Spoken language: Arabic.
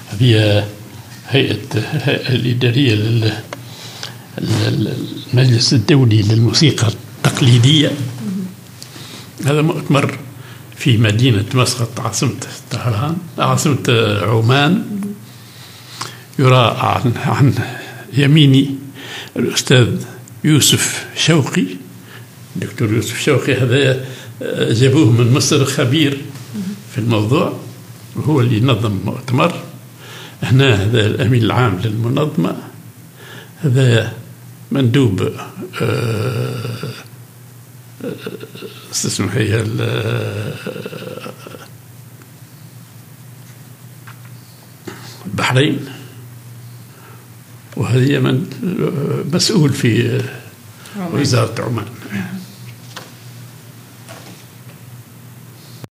هذه هيئة الإدارية للمجلس الدولي للموسيقى التقليدية. هذا مؤتمر في مدينة مسقط عاصمة طهران، عاصمة عمان. يرى عن يميني الأستاذ يوسف شوقي، الدكتور يوسف شوقي. هذا جابوه من مصر، خبير في الموضوع، وهو اللي نظم المؤتمر. هنا هذا الأمين العام للمنظمة، هذا مندوب اسمه هي البحرين، وهذه من مسؤول في وزارة عمان.